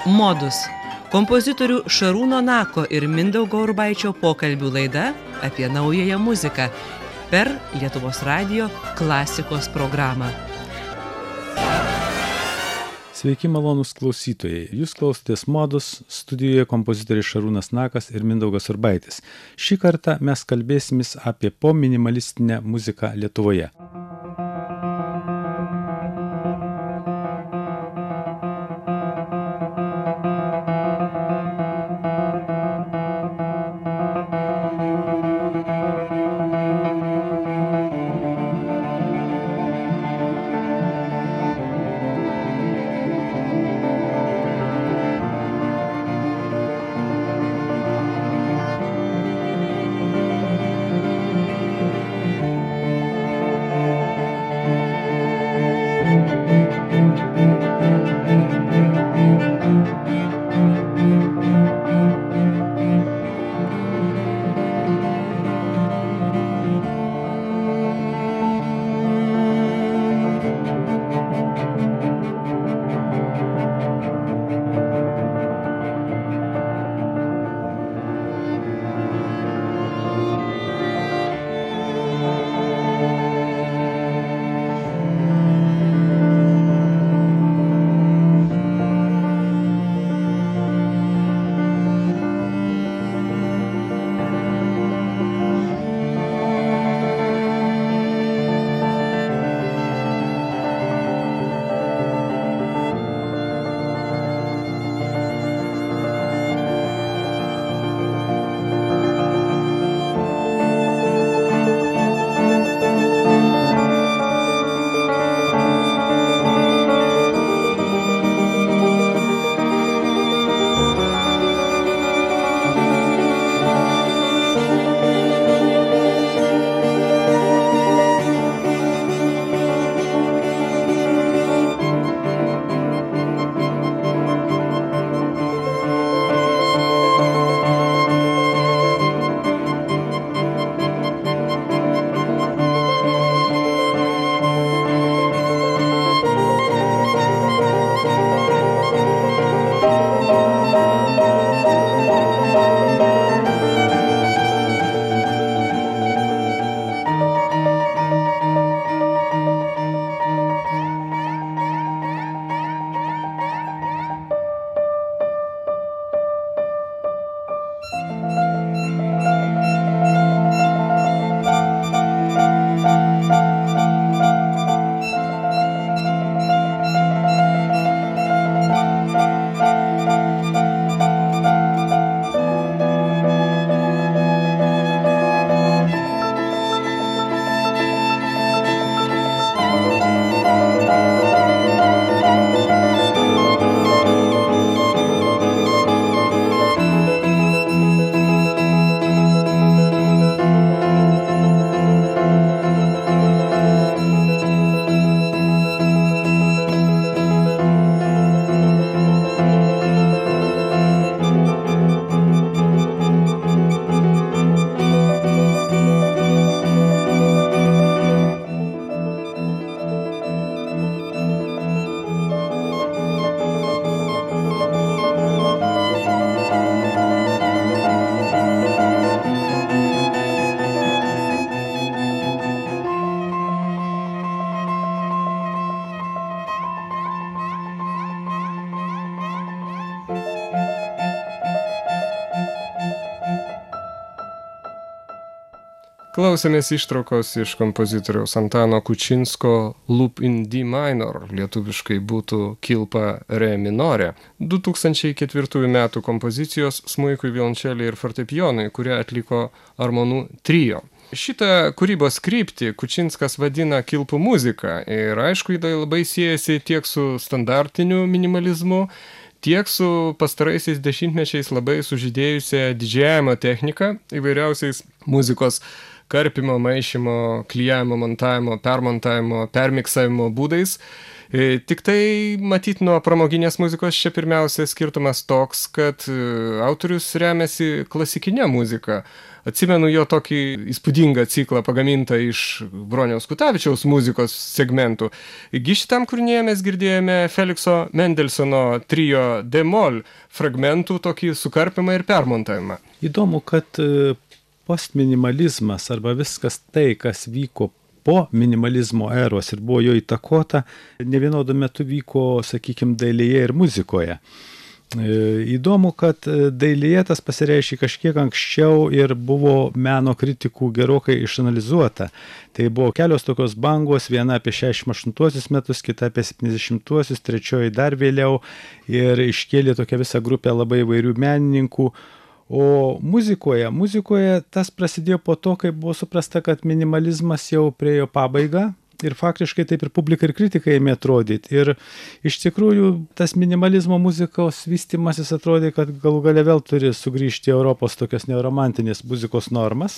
Modus. Kompozitorių Šarūno Nako ir Mindaugo Urbaičio pokalbių laida apie naująją muziką per Lietuvos radijo klasikos programą. Sveiki malonūs klausytojai. Jūs klausotės Modus, studijoje kompozitoriai Šarūnas Nakas ir Mindaugas Urbaitis. Šį kartą mes kalbėsimės apie pominimalistinę muziką Lietuvoje. Klausėmės ištraukos iš kompozitoriaus Antano Kučinsko Loop in D minor, lietuviškai būtų kilpa re minore, 2004 metų kompozicijos smuikui, violončelei ir fortepijonui, kurią atliko Armonų trio. Šitą kūrybos kryptį Kučinskas vadina kilpų muzika ir aišku, tai labai siejasi tiek su standartiniu minimalizmu, tiek su pastaraisiais dešimtmečiais labai sužydėjusia didžiajamo technika, įvairiausiais muzikos karpimo, maišymo, klijavimo, montavimo, permontavimo, permiksavimo būdais. Tik tai matyt nuo pramoginės muzikos čia pirmiausia skirtumas toks, kad autorius remiasi klasikinė muzika, Atsimenu jo tokį įspūdingą ciklą pagamintą iš Broniaus Kutavičiaus muzikos segmentų. Gi šitam kūrinyje mes girdėjome Felikso Mendelsono trio D-moll fragmentų tokį sukarpimą ir permontavimą. Įdomu, kad postminimalizmas arba viskas tai, kas vyko po minimalizmo eros ir buvo jo įtakota, ne vienodu metu vyko, sakykime, dailėje ir muzikoje. Įdomu, kad dailėje tas pasireiškė kažkiek anksčiau ir buvo meno kritikų gerokai išanalizuota. Tai buvo kelios tokios bangos, viena apie 68 metus, kita apie 70-uosius, trečioji dar vėliau ir iškėlė tokią visą grupę labai įvairių menininkų. O muzikoje tas prasidėjo po to, kai buvo suprasta, kad minimalizmas jau priejo pabaigą. Ir faktiškai taip ir publika ir kritikai ėmė atrodyti. Ir iš tikrųjų tas minimalizmo muzikos vystymasis atrodė, kad galų gale vėl turi sugrįžti į Europos tokias neoromantinės muzikos normas.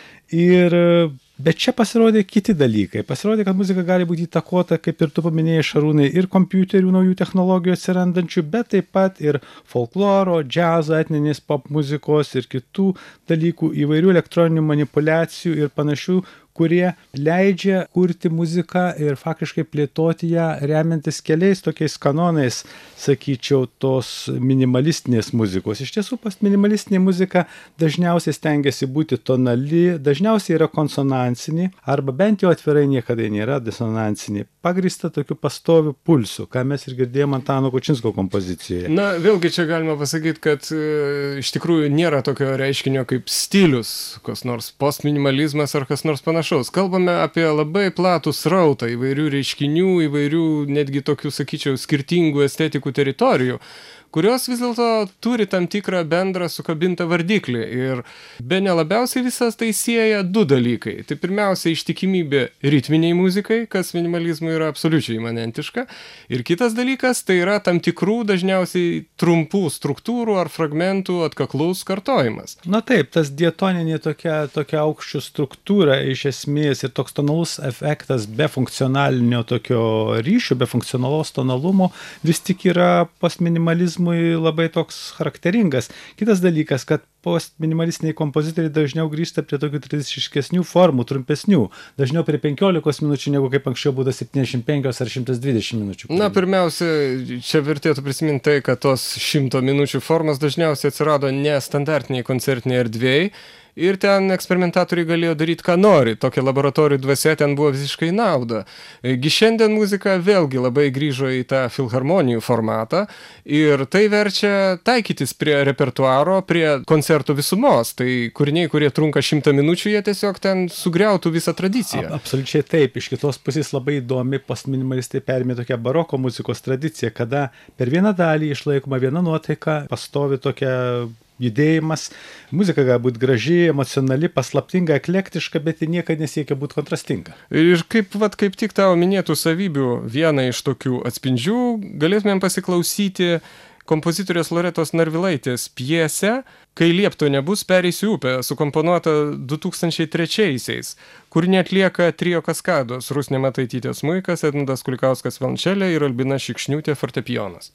Bet čia pasirodė kiti dalykai. Pasirodė, kad muzika gali būti įtakota, kaip ir tu paminėjai, Šarūnai, ir kompiuterių naujų technologijų atsirandančių, bet taip pat ir folkloro, džiazo, etninės pop muzikos ir kitų dalykų, įvairių elektroninių manipulacijų ir panašių, kurie leidžia kurti muziką ir faktiškai plėtoti ją remiantis keliais tokiais kanonais, sakyčiau, tos minimalistinės muzikos. Iš tiesų, postminimalistinė muzika dažniausiai stengiasi būti tonali, dažniausiai yra konsonansinė, arba bent jau atvirai niekada nėra disonansinė, pagrįsta tokiu pastoviu pulsu, ką mes ir girdėjome Antano Kučinsko kompozicijoje. Na, vėlgi čia galima pasakyti, kad iš tikrųjų nėra tokio reiškinio kaip stilius, kas nors postminimalizmas ar kas nors panašaus. Kalbame apie labai platų srautą įvairių reiškinių, įvairių netgi tokių, sakyčiau, skirtingų estetikų teritorijų, kurios vis dėlto turi tam tikrą bendrą sukabintą vardiklį. Ir bene labiausiai visas tai sieja du dalykai. Tai pirmiausia, ištikimybė ritminiai muzikai, kas minimalizmui yra absoliučiai imanentiška. Ir kitas dalykas, tai yra tam tikrų dažniausiai trumpų struktūrų ar fragmentų atkaklus kartojimas. Na taip, tas diatoninė tokia aukščių struktūra iš esmės ir toks tonalus efektas be funkcionalinio tokio ryšio, be funkcionalaus tonalumo vis tik yra postminimalizmo labai toks charakteringas. Kitas dalykas, kad postminimalistiniai kompozitoriai dažniau grįžta prie tokių tradiciškesnių formų, trumpesnių, dažniau prie 15 minučių, negu kaip anksčiau būdavo 75 ar 120 minučių. Na, pirmiausia, čia vertėtų prisiminti tai, kad tos 100 minučių formos dažniausiai atsirado ne standartiniai koncertiniai erdvėjai, ir ten eksperimentatoriai galėjo daryti, ką nori. Tokia laboratorijų dvasia ten buvo visiškai nauda. Gi šiandien muzika vėlgi labai grįžo į tą filharmonijų formatą ir tai verčia taikytis prie repertuaro, prie koncertų visumos. Tai kūriniai, kurie trunka 100 minučių, jie tiesiog ten sugriautų visą tradiciją. Absoliučiai taip. Iš kitos pusės labai įdomi postminimalistai perėmė tokią baroko muzikos tradiciją, kada per vieną dalį išlaikoma viena nuotaika, pastovi tokia judėjimas, muzika gali būti graži, emocionali, paslaptinga, eklektiška, bet ji niekada nesiekia būti kontrastinga. Ir kaip tik tavo minėtų savybių vieną iš tokių atspindžių galėtumėm pasiklausyti kompozitorės Loretos Narvilaitės pjesę Kai liepto nebus, pereisiu upę, sukomponuota 2003-aisiais, kur neatlieka trio kaskados Rusnė Mataitytė smuikas, Edmundas Kulikauskas violončelė ir Albina Šikšniūtė fortepijonas.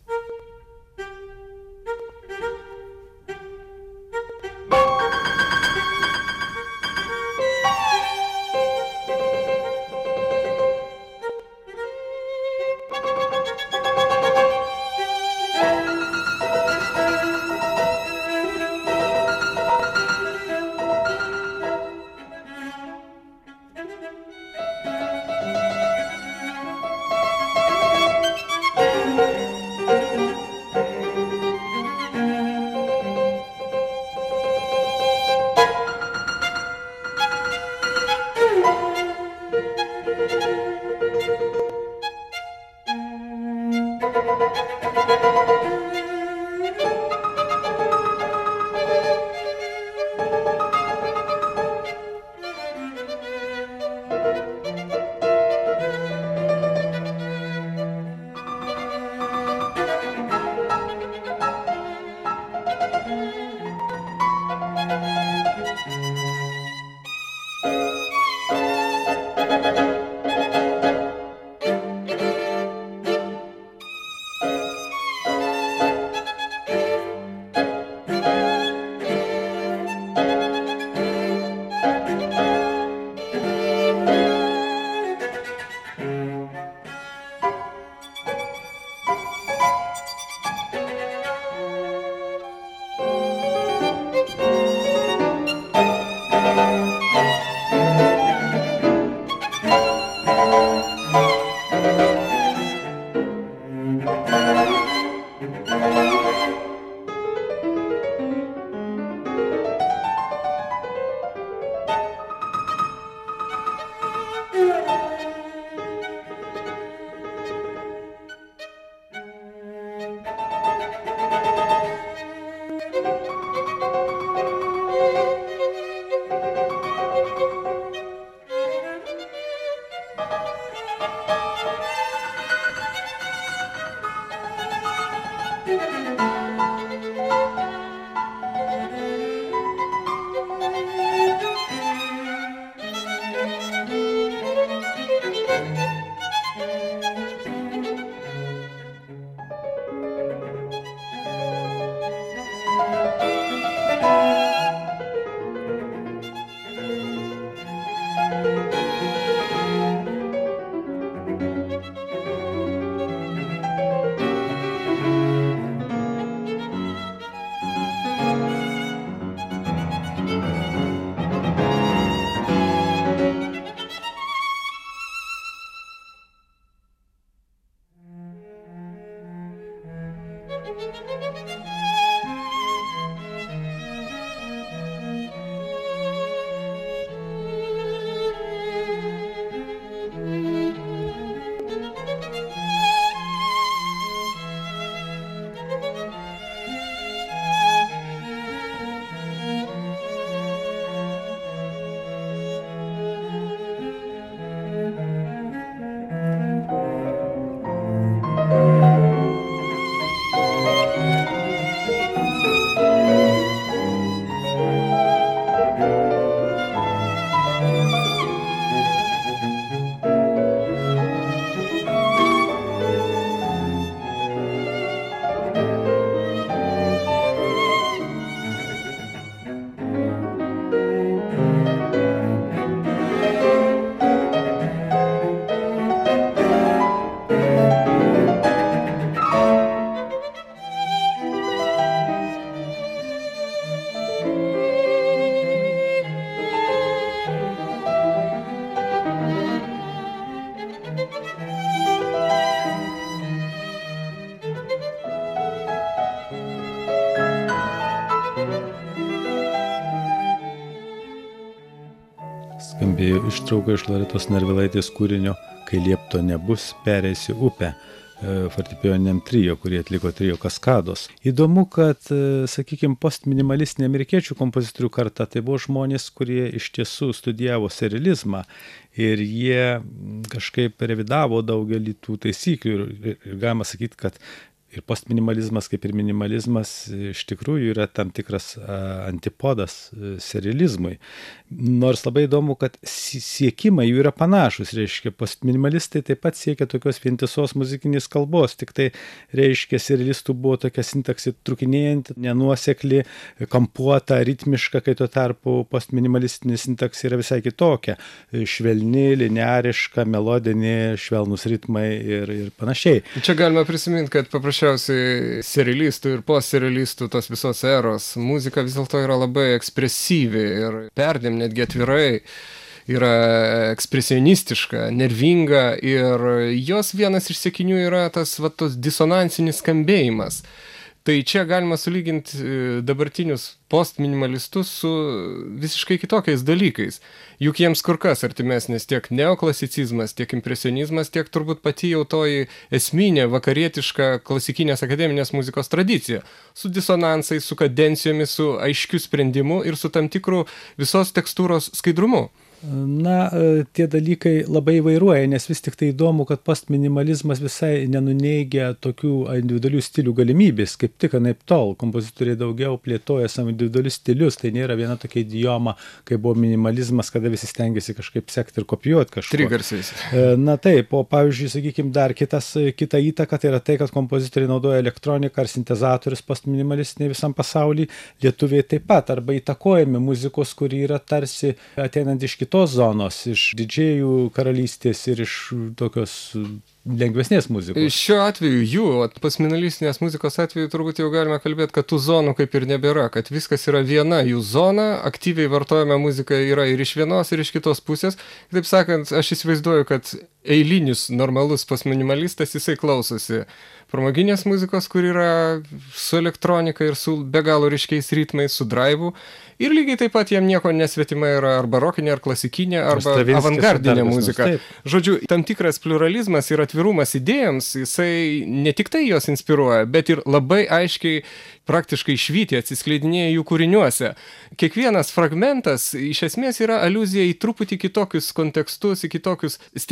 Skambėjo ištrauka iš Loritos Narvilaitės kūrinio Kai liepto nebus, pereisi upę, fortepijoniniam trio, kurie atliko trio Kaskados. Įdomu, kad, sakykime, postminimalistinė amerikiečių kompozitorių karta tai buvo žmonės, kurie iš tiesų studijavo serializmą ir jie kažkaip revidavo daugelį tų taisyklių ir galima sakyti, kad ir postminimalizmas, kaip ir minimalizmas, iš tikrųjų yra tam tikras antipodas serializmui. Nors labai įdomu, kad siekimai jų yra panašus, reiškia, postminimalistai taip pat siekia tokios vientisos muzikinės kalbos, tik tai, reiškia, serialistų buvo tokia sintaksė trukinėjanti, nenuosekli, kampuota, ritmiška, kai tuo tarpu postminimalistinė sintaksė yra visai kitokia, švelni, lineariška, melodinė, švelnus ritmai ir panašiai. Čia galima prisiminti, kad paprasčiausiai serialistų ir postserialistų tos visos eros muzika vis dėlto yra labai ekspresyvi ir perdėm netgi atvirai yra ekspresionistiška, nervinga ir jos vienas iš siekinių yra tas disonansinis skambėjimas. Tai čia galima sulyginti dabartinius postminimalistus su visiškai kitokiais dalykais. Juk jiems kur kas artimesnis tiek neoklasicizmas, tiek impresionizmas, tiek turbūt pati jau toji esminė vakarietiška klasikinės akademinės muzikos tradicija. Su disonansais, su kadencijomis, su aiškiu sprendimu ir su tam tikru visos tekstūros skaidrumu. Na, tie dalykai labai įvairuoja, nes vis tik tai įdomu, kad postminimalizmas visai nenuneigia tokių individualių stilių galimybės, kaip tik anaip tol. Kompozitoriai daugiau plėtoja savo individualius stilius, tai nėra viena tokia idioma, kai buvo minimalizmas, kada visi stengiasi kažkaip sekti ir kopijuoti kažko. Trigarsiais. Na taip, o pavyzdžiui, sakykime, dar kita įtaka, tai yra tai, kad kompozitoriai naudoja elektroniką ar sintezatorius postminimalistinį visam pasaulyje, lietuviai taip pat, arba įtakojami muzikos, kuri yra tarsi ateinant iš kitos zonos, iš didžėjų karalystės ir iš tokios lengvesnės muzikos. Šiuo atveju postminimalistinės muzikos atveju turbūt jau galime kalbėti, kad tų zonų kaip ir nebėra, kad viskas yra viena jų zona, aktyviai vartojama muzika yra ir iš vienos, ir iš kitos pusės. Taip sakant, aš įsivaizduoju, kad eilinis normalus postminimalistas jisai klausosi pramoginės muzikos, kur yra su elektronika ir su be galo ryškiais ritmais, su draivu. Ir lygiai taip pat jam nieko nesvetima yra ar barokinė, ar klasikinė, arba avangardinė muzika. Žodžiu, tam tikras pluralizmas ir atvirumas idėjams, jisai ne tik tai jos inspiruoja, bet ir labai aiškiai praktiškai švyti atsiskleidinėja jų kūriniuose. Kiekvienas fragmentas iš esmės yra aliuzija į truputį kitokius kontekstus, į kitokius stilius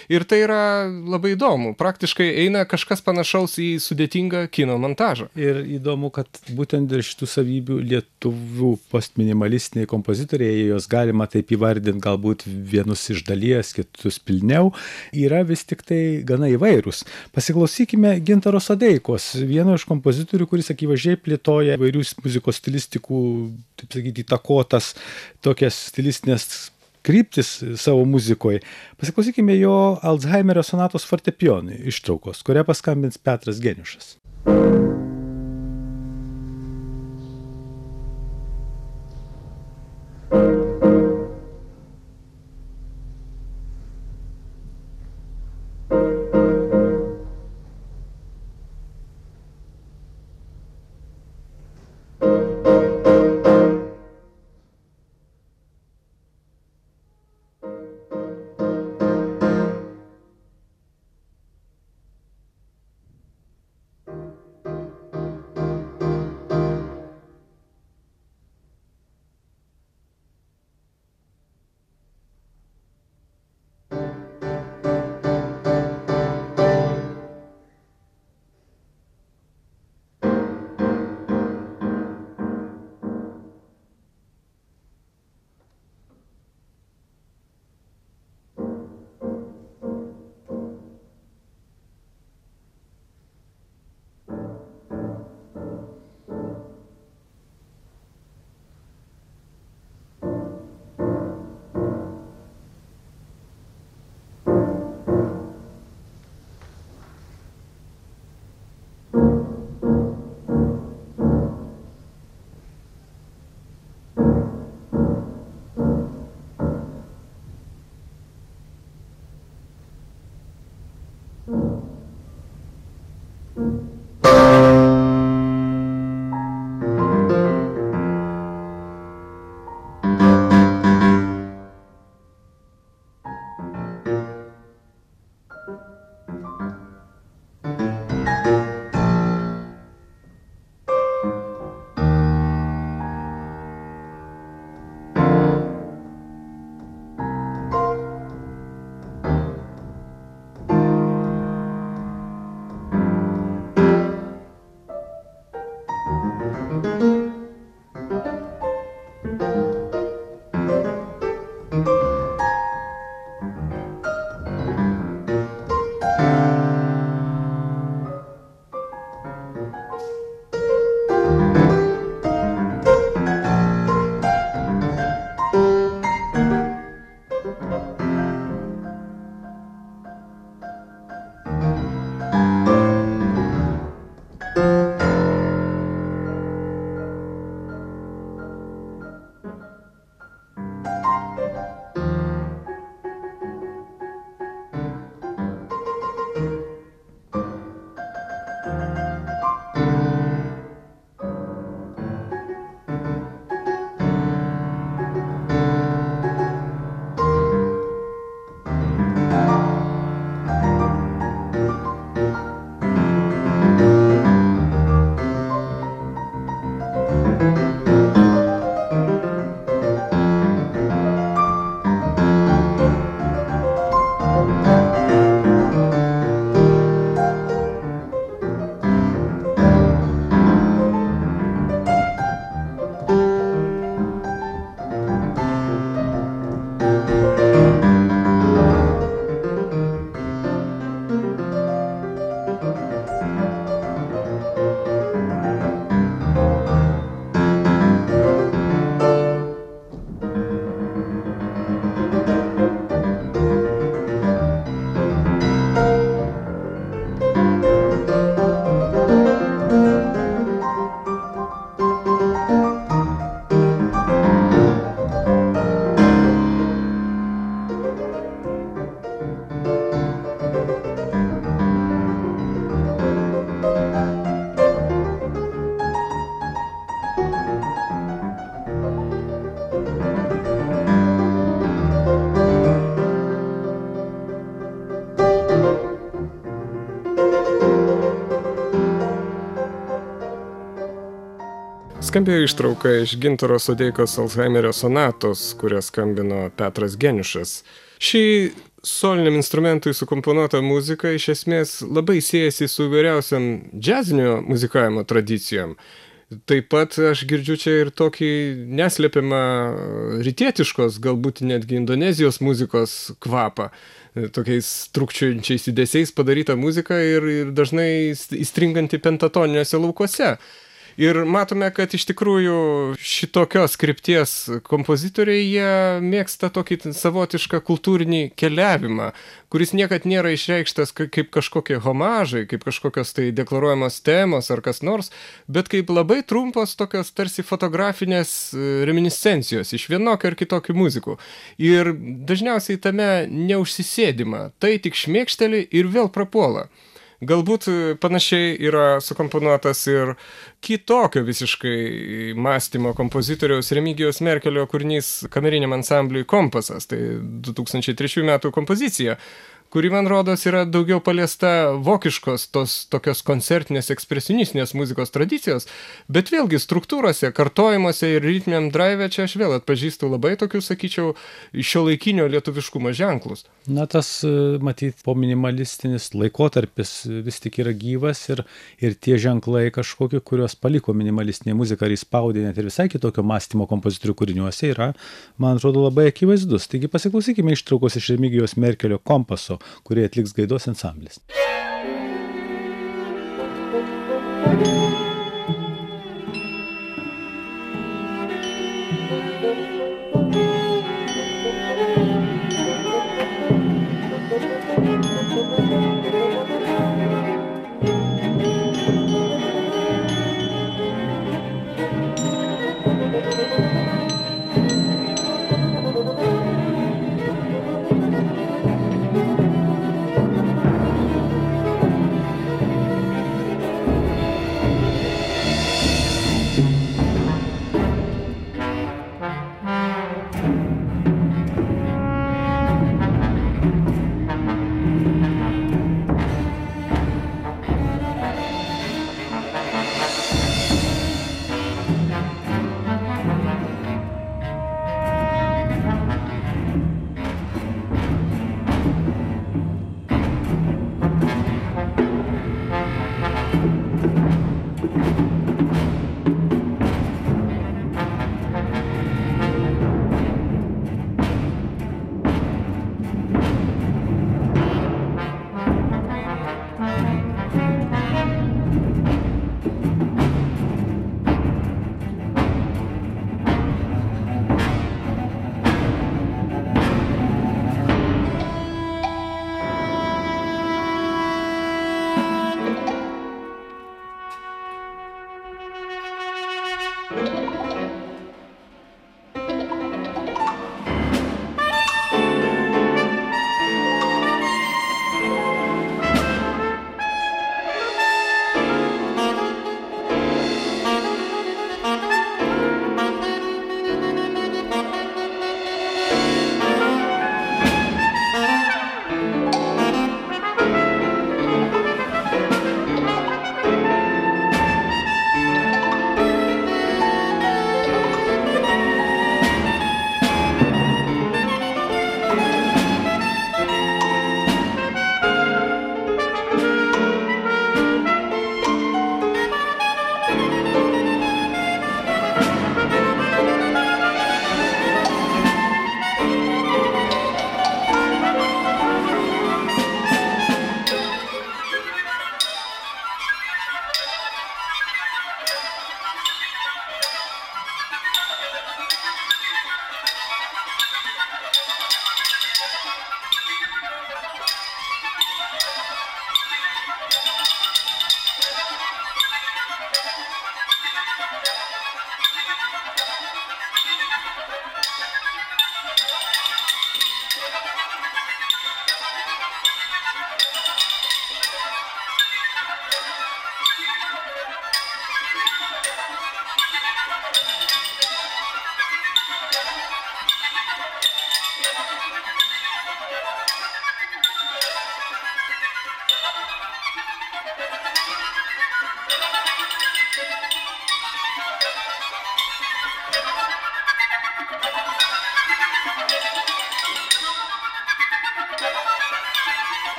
Ir tai yra labai įdomu. Praktiškai eina kažkas panašaus į sudėtingą kino montažą. Ir įdomu, kad būtent dėl šitų savybių lietuvių postminimalistiniai kompozitoriai, jos galima taip įvardinti, galbūt vienus iš dalies, kitus pilniau, yra vis tik tai gana įvairūs. Pasiklausykime Gintaro Sodeikos, vieno iš kompozitorių, kuris akivaizdžiai plėtoja įvairius muzikos stilistikų, taip sakyti, įtakotas tokias stilistinės kryptis savo muzikoje. Pasiklausykime jo Alzheimerio sonatos fortepijonui ištraukos, kurią paskambins Petras Geniušas. Skambėjo ištrauka iš Gintaro Sodeikos Alzheimerio sonatos, kurią skambino Petras Geniušas. Ši soliniam instrumentui sukomponuota muzika iš esmės labai siejasi su įvairiausiam džiazinio muzikavimo tradicijom. Taip pat aš girdžiu čia ir tokį neslėpiamą rytietiškos, galbūt netgi Indonezijos muzikos kvapą, tokiais trukčiojančiais judesiais padaryta muzika ir dažnai įstringanti pentatoniniuose laukuose. Ir matome, kad iš tikrųjų šitokios krypties kompozitoriai jie mėgsta tokį savotišką kultūrinį keliavimą, kuris niekad nėra išreikštas kaip kažkokie homažai, kaip kažkokios tai deklaruojamos temos ar kas nors, bet kaip labai trumpos tokios tarsi fotografinės reminiscencijos iš vienokio ar kitokių muzikų. Ir dažniausiai tame neužsisėdima, tai tik šmėkšteli ir vėl prapuola. Galbūt panašiai yra sukomponuotas ir kitokio visiškai mąstymo kompozitoriaus Remigijaus Merkelio kūrinys kameriniam ansambliui Kompasas, tai 2003 metų kompozicija, kuri, man rodos, yra daugiau paliesta vokiškos tos tokios koncertinės ekspresionistinės muzikos tradicijos, bet vėlgi struktūrose, kartojimuose ir ritminiam drive čia aš vėl atpažįstu labai tokius, sakyčiau, šiuolaikinio lietuviškumo ženklus. Na, tas, matyt, pominimalistinis laikotarpis vis tik yra gyvas ir tie ženklai kažkokie, kuriuos paliko minimalistinė muzika ar įspaudė net ir visai kitokio mąstymo kompozitorių kūriniuose yra, man atrodo, labai akivaizdus. Taigi pasiklausykime ištraukos iš Remigijaus Merkelio Kompaso, kurie atliks Gaidos ansamblis.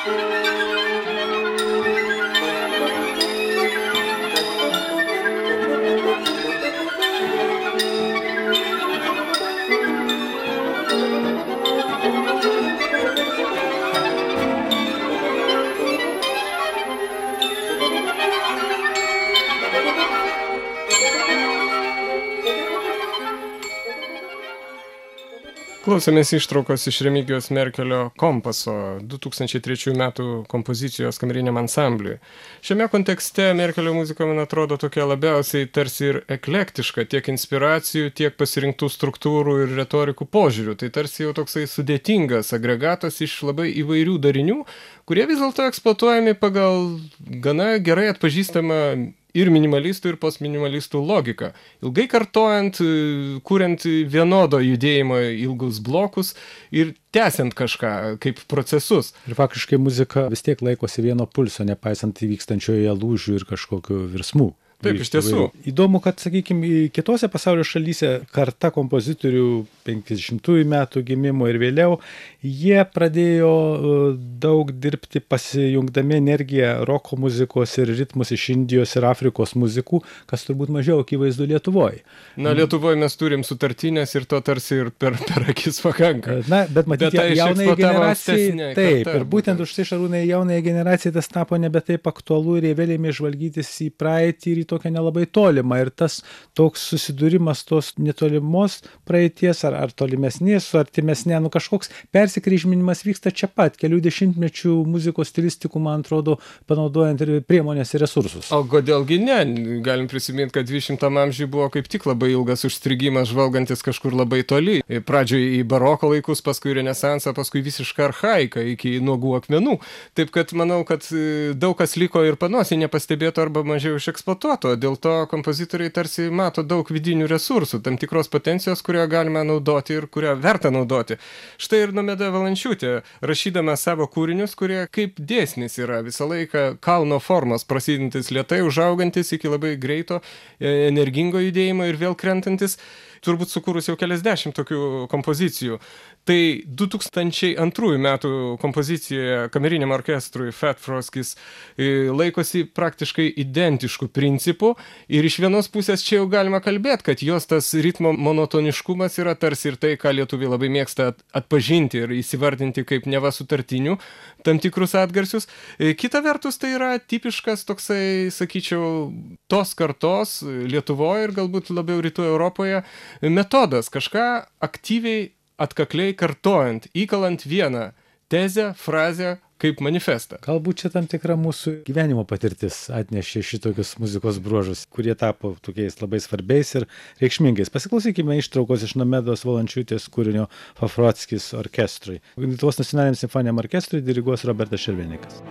Klausėmės ištraukos iš Remigijaus Merkelio Kompaso 2003 metų kompozicijos kameriniam ansambliui. Šiame kontekste Merkelio muzika, man atrodo, tokia labiausiai tarsi ir eklektiška, tiek inspiracijų, tiek pasirinktų struktūrų ir retorikų požiūrių. Tai tarsi jau toksai sudėtingas agregatas iš labai įvairių darinių, kurie vis dėlto eksploatuojami pagal gana gerai atpažįstamą ir minimalistų, ir postminimalistų logiką. Ilgai kartojant, kuriant vienodo judėjimo ilgus blokus ir tęsiant kažką kaip procesus. Ir faktiškai muzika vis tiek laikosi vieno pulso, nepaisant įvykstančioje lūžių ir kažkokių virsmų. Taip, iš tiesų. Įdomu, kad, sakykime, kitose pasaulio šalyse karta kompozitorių 50-ųjų metų gimimo ir vėliau, jie pradėjo daug dirbti pasijungdami energiją roko muzikos ir ritmus iš Indijos ir Afrikos muzikų, kas turbūt mažiau akivaizdu Lietuvoje. Na, Lietuvoje mes turim sutartinės ir to tarsi ir per akis pakanka. Na, bet matyti, jaunai generacijai, taip, ir būtent už tai, Šarūnai, jaunai generacijai tas tapo nebe taip aktualu ir jie vėlėmi žvalgytis į praeitį ir į tokią nelabai tolimą. Ir tas toks susidūrimas tos netolimos praeities ar tolimesnės su artimesnė, kažkoks persikryžminimas vyksta čia pat, kelių dešimtmečių muzikos stilistikų, man atrodo, panaudojant ir priemonės ir resursus. O kodėlgi ne? Galim prisiminti, kad 20 amžiuje buvo kaip tik labai ilgas užstrigimas, žvalgantis kažkur labai toli. Pradžioje į baroko laikus, paskui renesansą, paskui visišką archaiką iki nuogų akmenų. Taip kad manau, kad daug kas liko ir panosį nepastebėto arba mažiau išeksploatuoto. Dėl to kompozitoriai tarsi mato daug vidinių resursų, tam tikros potencijos, kurią galima naudoti ir kurią verta naudoti. Štai ir Nomeda Valančiūtė, rašydama savo kūrinius, kurie kaip dėsnis yra visą laiką kalno formos, prasidintis lėtai, užaugantis iki labai greito, energingo judėjimo ir vėl krentantis, turbūt sukūrus jau keliasdešimt tokių kompozicijų. Tai 2002 metų kompozicijoje kameriniam orkestrui Fat Froskis laikosi praktiškai identiškų principų ir iš vienos pusės čia jau galima kalbėti, kad jos tas ritmo monotoniškumas yra tarsi ir tai, ką lietuviai labai mėgsta atpažinti ir įsivardinti kaip neva sutartinių tam tikrus atgarsius. Kita vertus, tai yra tipiškas toksai, sakyčiau, tos kartos Lietuvoje ir galbūt labiau rytų Europoje metodas, kažką aktyviai atkakliai kartojant, įkalant vieną tezę, frazę kaip manifestą. Galbūt čia tam tikra mūsų gyvenimo patirtis atnešė šitokius muzikos bruožus, kurie tapo tokiais labai svarbiais ir reikšmingais. Pasiklausykime ištraukos iš Nomedos Valančiūtės kūrinio Fafrockis orkestrui. Lietuvos nacionaliniam simfoniniam orkestrui diriguos Robertas Šervenikas.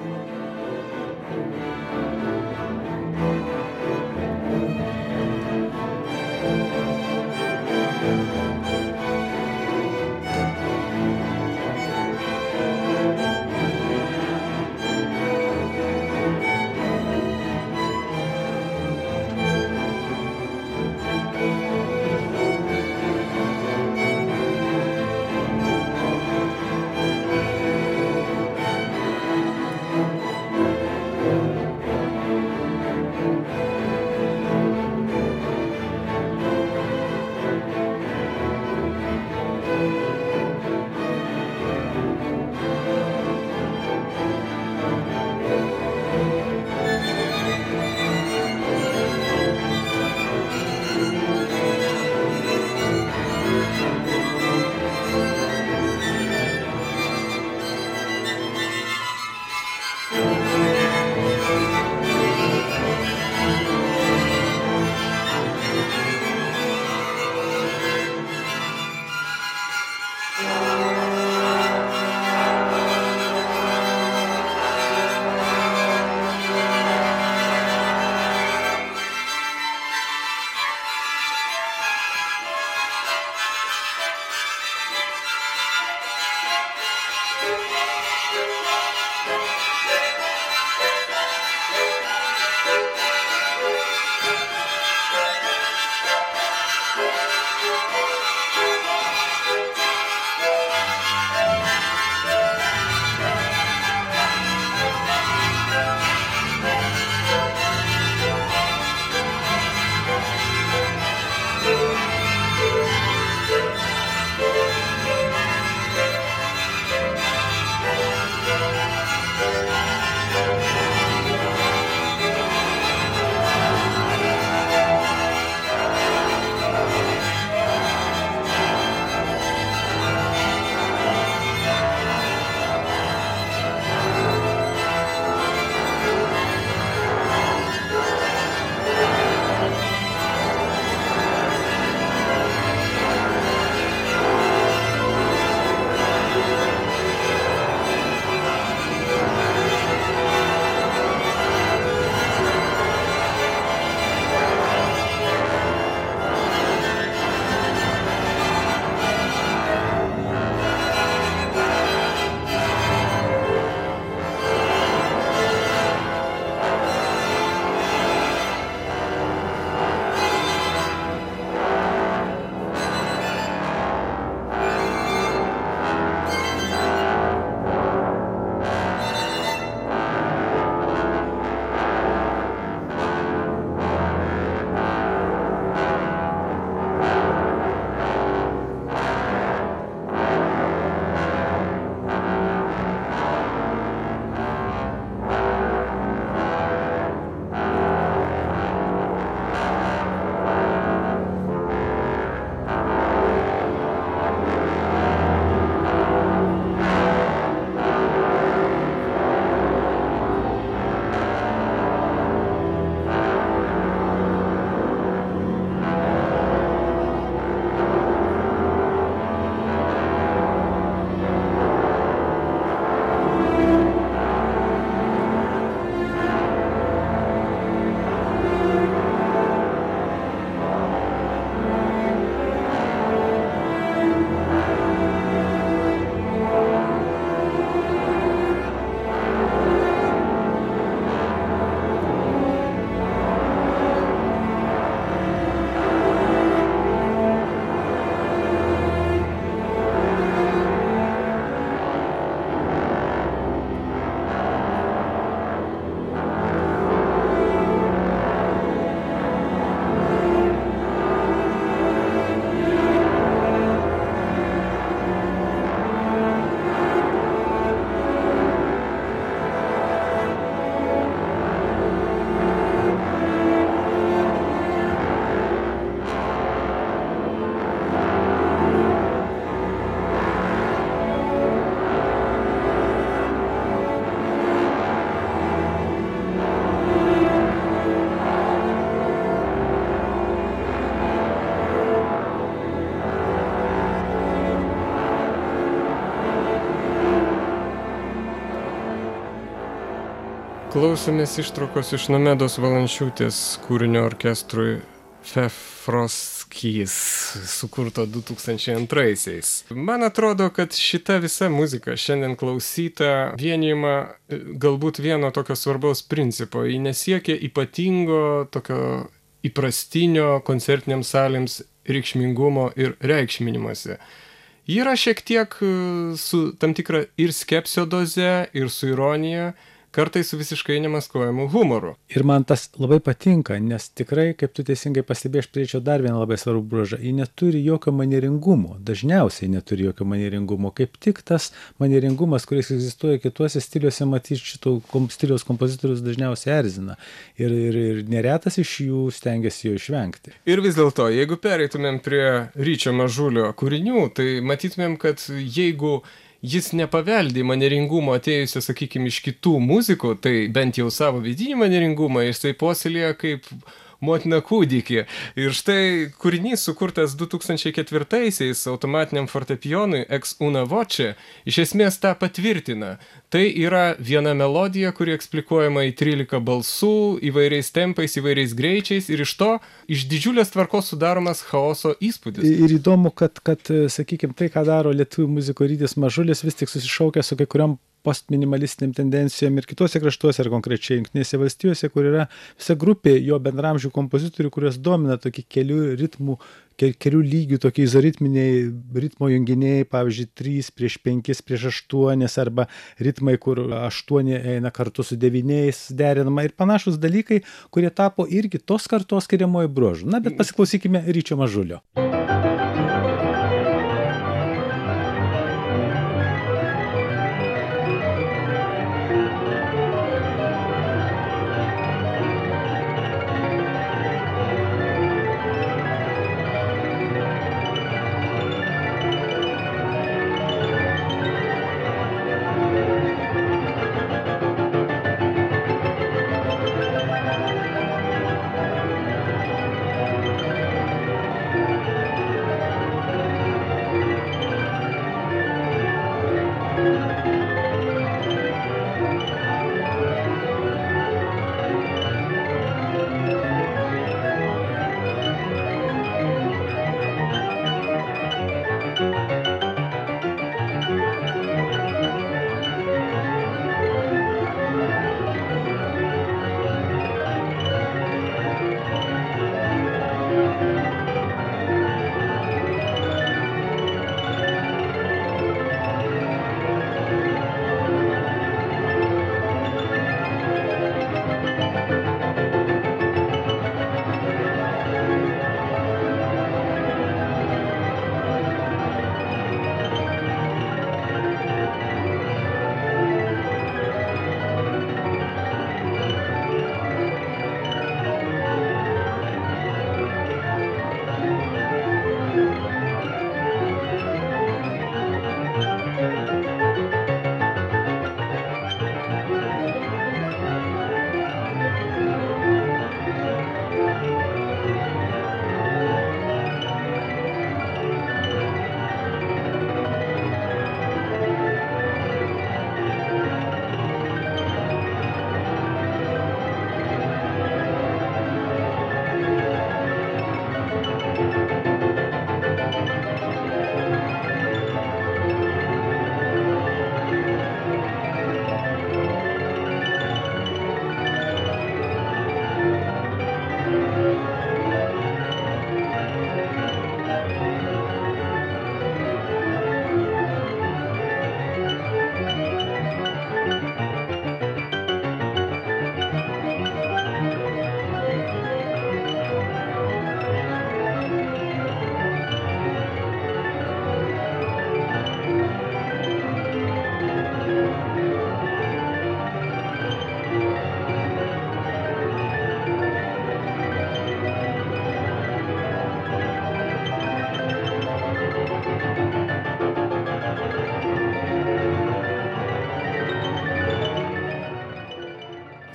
Klausėmės ištraukos iš Nomedos Valančiūtės kūrinio orkestrui Fefroskys, sukurto 2002-aisiais. Man atrodo, kad šita visa muzika šiandien klausyta vienijama galbūt vieno tokio svarbaus principo. Ji nesiekia ypatingo, tokio įprastinio koncertiniams salėms reikšmingumo ir reikšminimuose. Ji yra šiek tiek su tam tikra ir skepsio doze, ir su ironija, kartais su visiškai nemaskuojamu humoru. Ir man tas labai patinka, nes tikrai, kaip tu teisingai pastebėjai, aš turėčiau dar vieną labai svarbų bruožą. Ji neturi jokio manieringumo, dažniausiai neturi jokio manieringumo. Kaip tik tas manieringumas, kuris egzistuoja kituose stiliuose, matyti šito stiliaus kompozitorius dažniausiai erzina. Ir neretas iš jų stengiasi jo išvengti. Ir vis dėlto, jeigu pereitumėm prie Ryčio Mažulio kūrinių, tai matytumėm, kad jeigu jis nepaveldi manieringumo atėjusio, sakykime, iš kitų muzikų, tai bent jau savo vidinį manieringumą jisai puoselėja kaip motina kūdikį. Ir štai kūrinys sukurtas 2004-aisiais automatiniam fortepijonui Ex una voce iš esmės tą patvirtina. Tai yra viena melodija, kuri eksplikuojama į 13 balsų, įvairiais tempais, įvairiais greičiais ir iš to iš didžiulės tvarkos sudaromas chaoso įspūdis. Ir įdomu, kad sakykime, tai, ką daro lietuvių muziko Rytis Mažulis, vis tik susišaukia su kai kuriam postminimalistiniam tendencijom ir kitose kraštuose, ir konkrečiai Jungtinėse valstijose, kur yra visa grupė jo bendramžių kompozitorių, kurios domina tokį kelių ritmų, kelių lygių, tokie izoritminiai ritmo junginiai, pavyzdžiui, 3/5/8 arba ritmai, kur 8 eina kartu su 9 derinama ir panašus dalykai, kurie tapo irgi tos kartos skiriamoji bruožu. Na, bet pasiklausykime Ryčio Mažulio.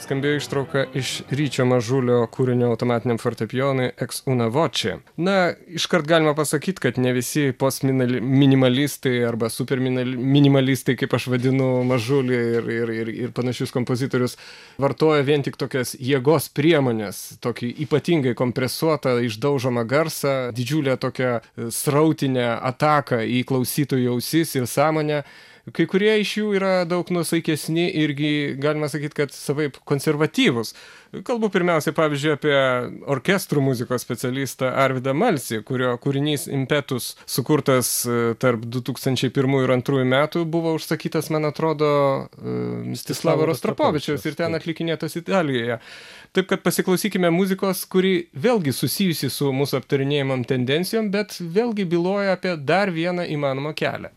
Skambėjo ištrauka iš Ryčio Mažulio kūrinio automatiniam fortepijonui Ex una voce. Na, iškart galima pasakyti, kad ne visi postminimalistai arba superminimalistai, kaip aš vadinu Mažulį ir panašius kompozitorius, vartoja vien tik tokias jėgos priemonės, tokį ypatingai kompresuotą, išdaužomą garsą, didžiulę tokią srautinę ataką į klausytojų ausis ir sąmonę. Kai kurie iš jų yra daug nusaikesni irgi, galima sakyti, kad savaip konservatyvus. Kalbu pirmiausia, pavyzdžiui, apie orkestrų muzikos specialistą Arvydą Malcį, kurio kūrinys Impetus, sukurtas tarp 2001 ir 2002 metų, buvo užsakytas, man atrodo, Mstislavo Rostropovičiaus ir ten atlikinėtas Italijoje. Taip kad pasiklausykime muzikos, kuri vėlgi susijusi su mūsų aptarinėjimam tendencijom, bet vėlgi byloja apie dar vieną įmanomą kelią.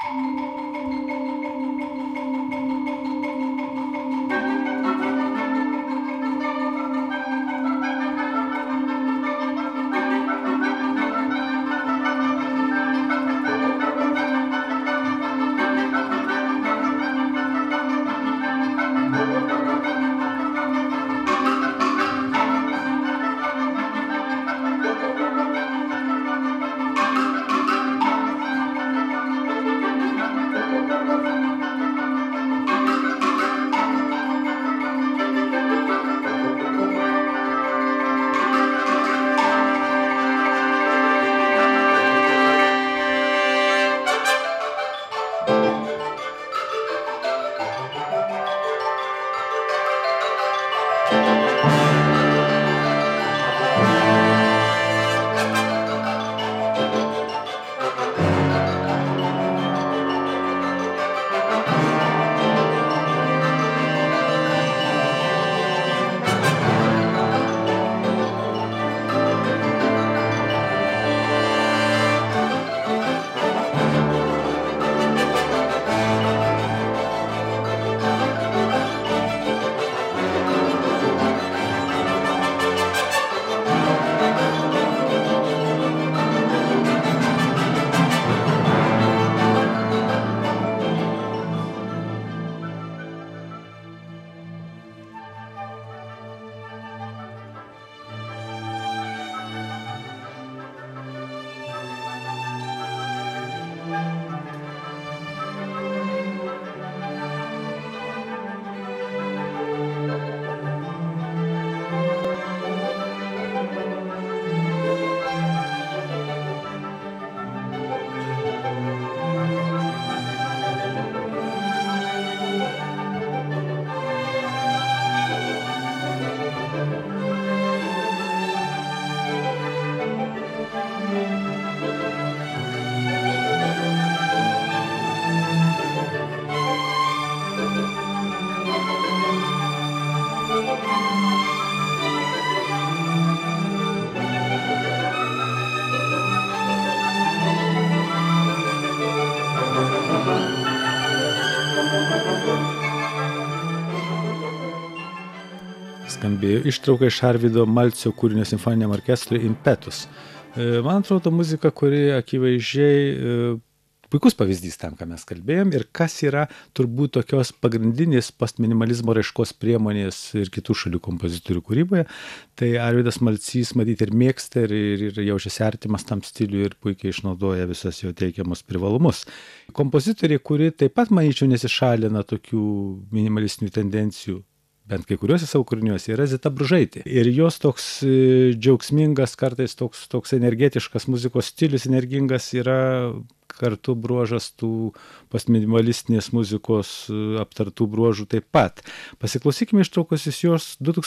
Skambėjo ištrauka iš Arvydo Malcio kūrinio simfoniniam orkestrui Impetus. Man atrodo, muzika, kuri akivaizdžiai puikus pavyzdys tam, ką mes kalbėjom ir kas yra turbūt tokios pagrindinės postminimalizmo raiškos priemonės ir kitų šalių kompozitorių kūryboje. Tai Arvydas Malcys matyti ir mėgsta ir jaučiasi artimas tam stiliui ir puikiai išnaudoja visas jo teikiamus privalumus. Kompozitoriai, kuri taip pat, manyčiau, nesišalina tokių minimalistinių tendencijų, bent kai kuriuose savo kūriniuose, yra Zita Bružaitė. Ir jos toks džiaugsmingas, kartais toks energetiškas muzikos stilius, energingas yra kartu bruožas tų postminimalistinės muzikos aptartų bruožų taip pat. Pasiklausykime ištraukos iš jos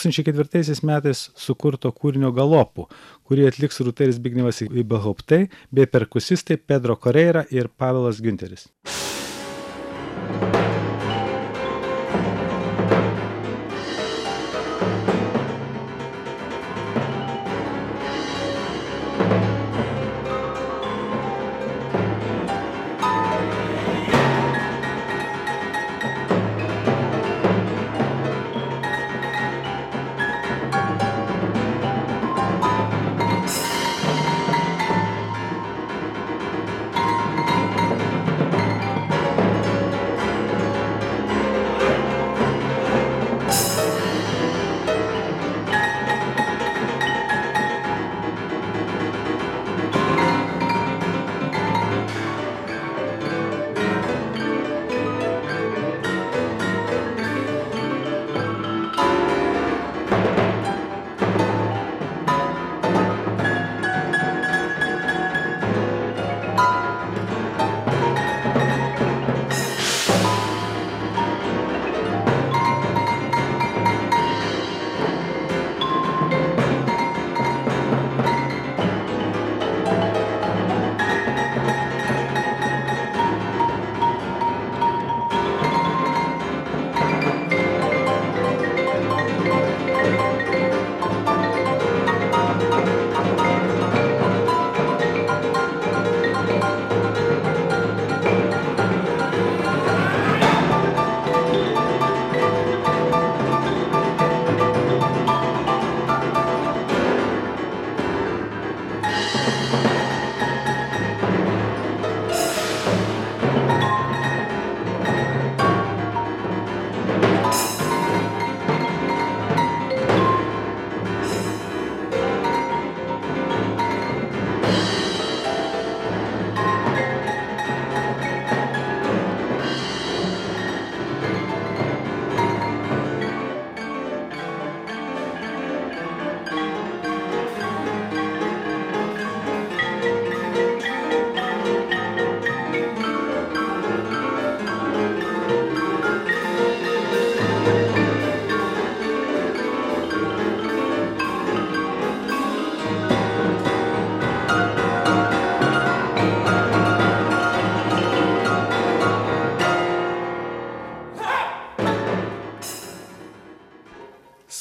2004 metais sukurto kūrinio Galopų, kurį atliks Rūta ir Zbignevas Ibelhauptai bei perkusistai Pedro Correira ir Pavelas Günteris.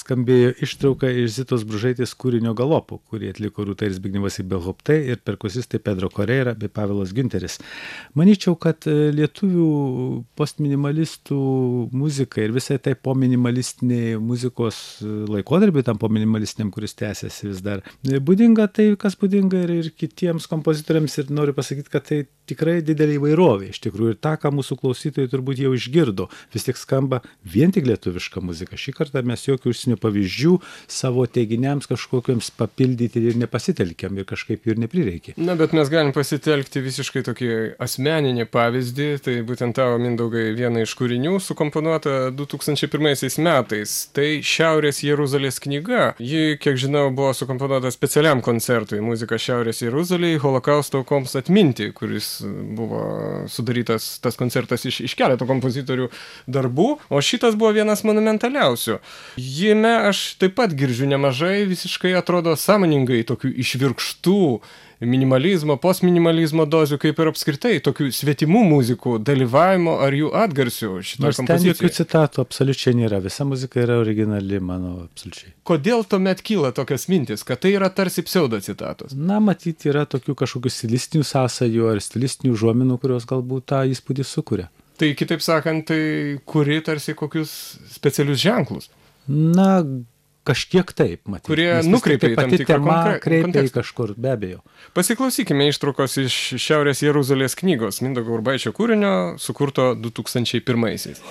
skambėjo ištrauka iš Zitos Bružaitės kūrinio Galopų, kurį atliko Rūta ir Zbignevas Ibelhoptai ir perkusistai Pedro Koreira bei Pavelas Günteris. Manyčiau, kad lietuvių postminimalistų muzika ir visai tai pominimalistinė muzikos laikotarpiu, tam pominimalistiniam, kuris tęsiasi vis dar, būdinga tai, kas būdinga ir kitiems kompozitoriams, ir noriu pasakyti, kad tai tikrai didelė įvairovė. Iš tikrųjų, ir tą, ką mūsų klausytojai turbūt jau išgirdo, vis tik skamba vien tik lietuviška muzika. Šį kartą mes jokių užsienio pavyzdžių savo teiginiams kažkokiams papildyti ir nepasitelkiam, ir kažkaip jų ir neprireikia. Na, bet mes galim pasitelkti visiškai tokį asmeninį pavyzdį, tai būtent tavo, Mindaugai, viena iš kūrinių sukomponuota 2001 metais. Tai Šiaurės Jeruzalės knyga. Ji, kiek žinau, buvo sukomponuota specialiam koncertui Muzika Šiaurės Jeruzalėje holokausto aukoms atminti, kuris buvo sudarytas tas koncertas iš keleto kompozitorių darbų, o šitas buvo vienas monumentaliausių. Jame aš taip pat girdžiu nemažai visiškai atrodo sąmoningai tokių išvirkštų minimalizmo, postminimalizmo dozių, kaip ir apskritai tokių svetimų muzikų dalyvavimo ar jų atgarsių šitoje kompozicijoje. Nors ten jokių citatų absoliučiai nėra, visa muzika yra originali, mano absoliučiai. Kodėl tuomet kyla tokias mintis, kad tai yra tarsi pseudo citatos? Na, matyti yra tokių kažkokių stilistinių sąsajų ar stilistinių užuominų, kurios galbūt tą įspūdį sukuria. Tai kitaip sakant, tai kuri tarsi kokius specialius ženklus? Na, kažkiek taip, matyti. Kurie nukreipia į tam tikrą kontekstą. Kažkur, be abejo. Pasiklausykime ištraukos iš Šiaurės Jeruzalės knygos Mindaugo Urbaičio kūrinio, sukurto 2001-aisiais.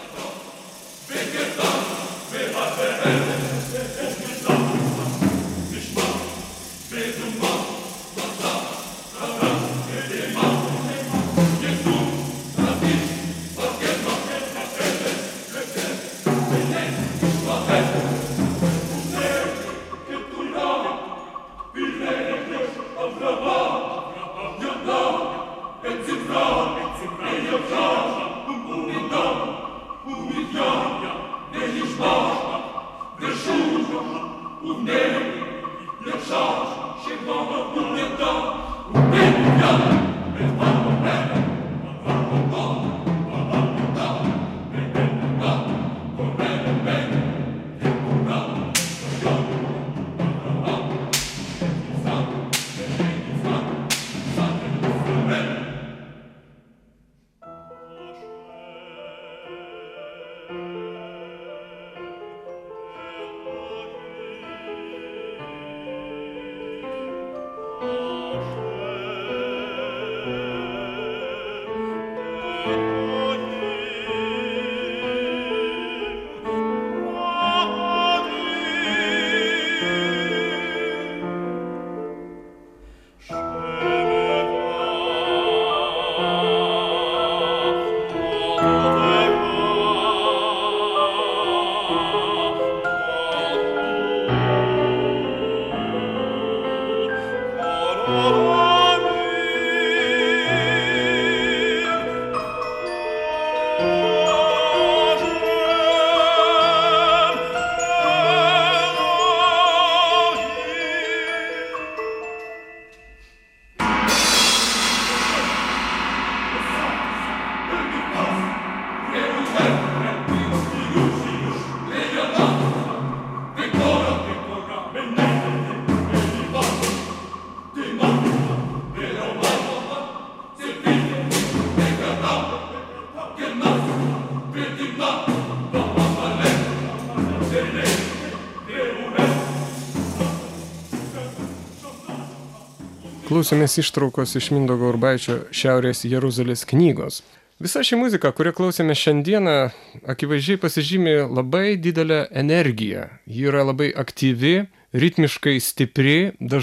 Klausėmės ištraukos iš Mindaugo Urbaičio Šiaurės Jeruzalės knygos. Visa ši muzika, kurią klausėme šiandieną, akivaizdžiai pasižymi labai didelę energiją. Ji yra labai aktyvi, ritmiškai stipri,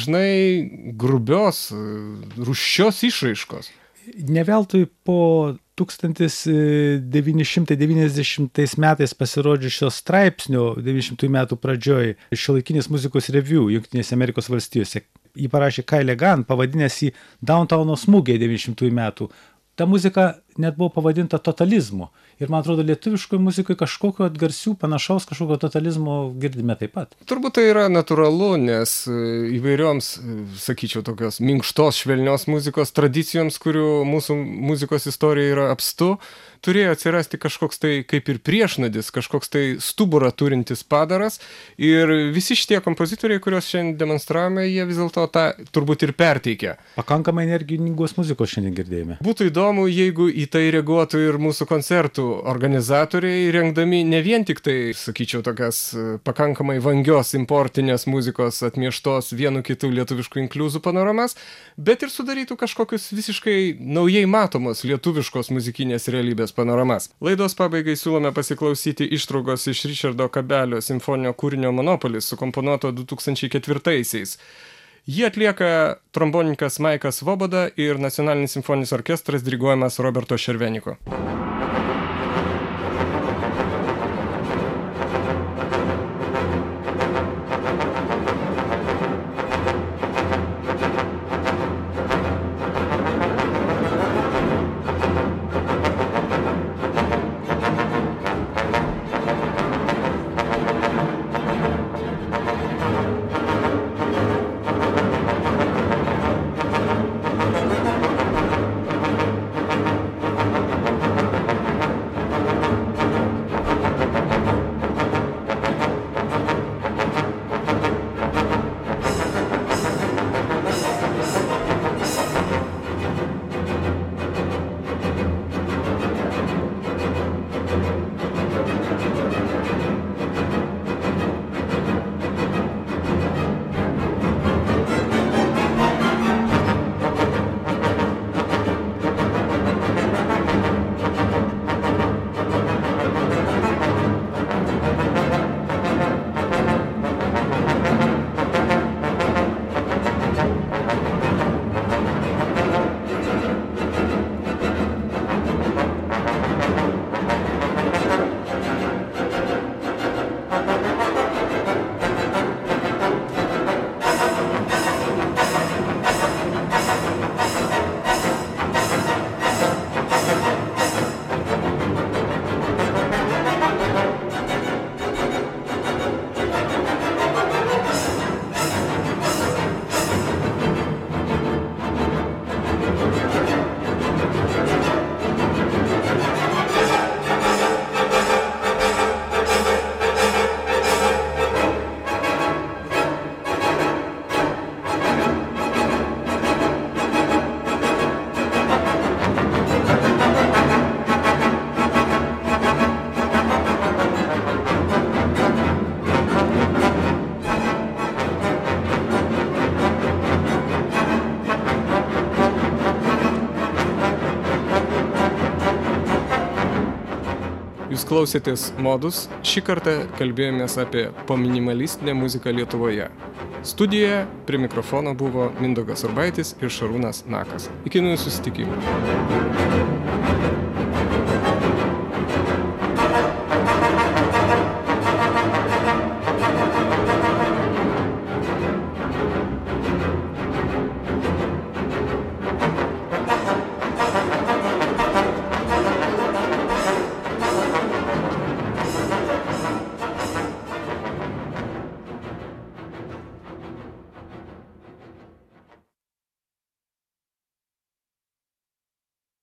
dažnai grubios, rūsčios išraiškos. Ne veltui po 1990 metais pasirodžiusio straipsnio 90 metų pradžioj Šiuolaikinės muzikos review Jungtinėse Amerikos valstijose. Jį parašė Kyle Gunn, pavadinęs jį Downtowno smūgiai 90 metų. Ta muzika net buvo pavadinta totalizmu. Ir man atrodo, lietuviškoje muzikoje kažkokio atgarsių panašaus kažkokio totalizmo girdime taip pat. Turbūt tai yra natūralu, nes įvairioms, sakyčiau, tokios minkštos, švelnios muzikos tradicijoms, kurių mūsų muzikos istorija yra apstu, turėjo atsirasti kažkoks tai kaip ir priešnuodis, kažkoks tai stuburą turintis padaras. Ir visi šitie kompozitoriai, kuriuos šiandien demonstravome, jie vis dėlto tą turbūt ir perteikia. Pakankamai energingos muzikos šiandien girdėjome. Būtų įdomu, jeigu į tai reaguotų ir mūsų koncertų organizatoriai, rengdami ne vien tik tai, sakyčiau, tokias pakankamai vangios importinės muzikos atmieštos vienu kitų lietuviškų inkliuzų panoramas, bet ir sudarytų kažkokius visiškai naujai matomos lietuviškos muzikinės realybės panoramas. Laidos pabaigai siūlome pasiklausyti ištraukos iš Ričardo Kabelio simfoninio kūrinio Monopolis, sukomponuoto 2004-aisiais. Jį atlieka trombonininkas Maikas Svoboda ir Nacionalinis simfoninis orkestras diriguojamas Roberto Šerveniko. Jūs klausėtės Modus, šį kartą kalbėjomės apie pominimalistinę muziką Lietuvoje. Studijoje prie mikrofono buvo Mindaugas Urbaitis ir Šarūnas Nakas. Iki naujų susitikimų.